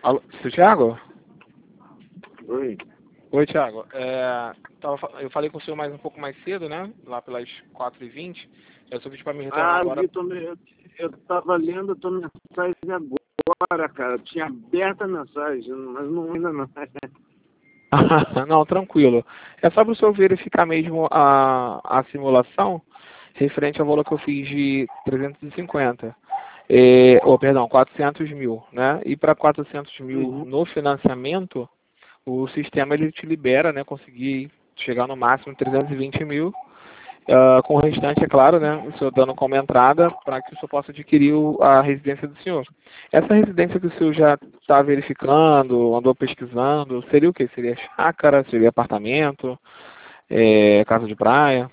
Alô, seu Thiago? Oi. Oi, Thiago. Eu falei com o senhor mais um pouco mais cedo, né? Lá pelas 4h20. Eu sou para me retornar agora. Vitor, eu tava lendo a tua mensagem agora, cara. Eu tinha aberto a mensagem, mas não ainda não. Não, tranquilo. É só para o senhor verificar mesmo a simulação referente ao valor que eu fiz de 350. Perdão, 400 mil, né? E para 400 mil no financiamento, o sistema ele te libera, né? Conseguir chegar no máximo 320 mil. Com o restante, é claro, né, o senhor dando como entrada para que o senhor possa adquirir a residência do senhor. Essa residência que o senhor já está verificando, andou pesquisando, seria o quê? Seria chácara, seria apartamento, casa de praia?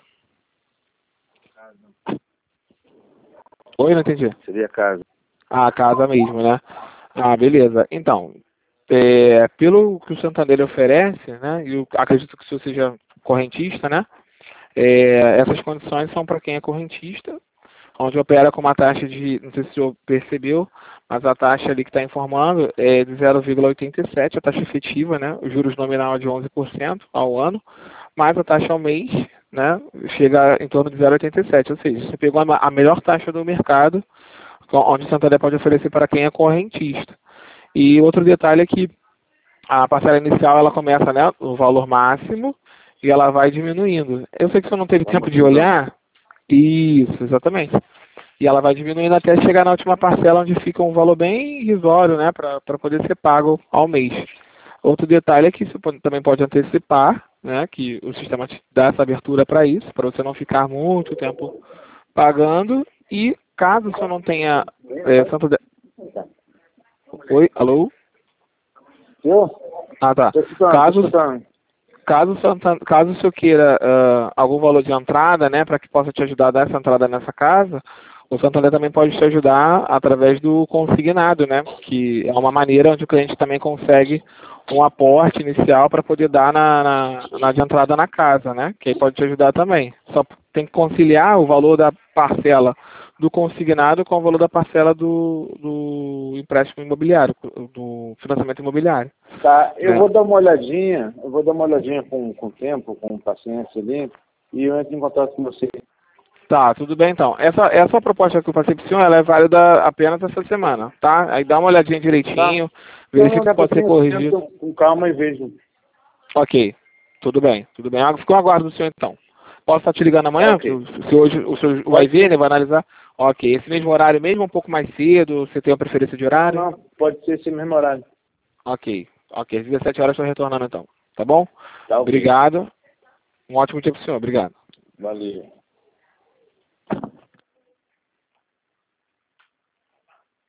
Oi, não entendi. Seria casa. Ah, casa mesmo, né? Ah, beleza. Então, pelo que o Santander oferece, né, e eu acredito que o senhor seja correntista, né? Essas condições são para quem é correntista, onde opera com uma taxa de, não sei se o senhor percebeu, mas a taxa ali que está informando é de 0,87, a taxa efetiva, né? O juros nominal é de 11% ao ano, mais a taxa ao mês, né? Chega em torno de 0,87, ou seja, você pegou a melhor taxa do mercado, onde o Santander pode oferecer para quem é correntista. E outro detalhe é que a parcela inicial ela começa, né, no valor máximo e ela vai diminuindo. Eu sei que você não teve tempo de olhar. Isso, exatamente. E ela vai diminuindo até chegar na última parcela, onde fica um valor bem irrisório, né, para poder ser pago ao mês. Outro detalhe é que você também pode antecipar, né, que o sistema te dá essa abertura para isso, para você não ficar muito tempo pagando. E caso você não tenha Santander... Oi, alô? Eu? Ah, tá. Caso o senhor queira algum valor de entrada, né, para que possa te ajudar a dar essa entrada nessa casa, o Santander também pode te ajudar através do consignado, né, que é uma maneira onde o cliente também consegue um aporte inicial para poder dar na de entrada na casa, né, que aí pode te ajudar também. Só tem que conciliar o valor da parcela do consignado com o valor da parcela do empréstimo imobiliário, do financiamento imobiliário. Tá, eu vou dar uma olhadinha, com tempo, com paciência ali, e eu entro em contato com você. Tá, tudo bem então. Essa proposta que eu passei para o senhor, ela é válida apenas essa semana, tá? Aí dá uma olhadinha direitinho, verifica se pode ser corrigido. Com calma e vejo. Ok, tudo bem, tudo bem. Fico no aguardo do senhor então. Posso estar te ligando amanhã? Okay. Se hoje o senhor vai ver, né? Vai analisar? Ok, esse mesmo horário mesmo, um pouco mais cedo? Você tem uma preferência de horário? Não, pode ser esse mesmo horário. Ok, às 17 horas estou retornando então. Tá bom? Tá, okay. Obrigado. Um ótimo dia para o senhor. Obrigado. Valeu.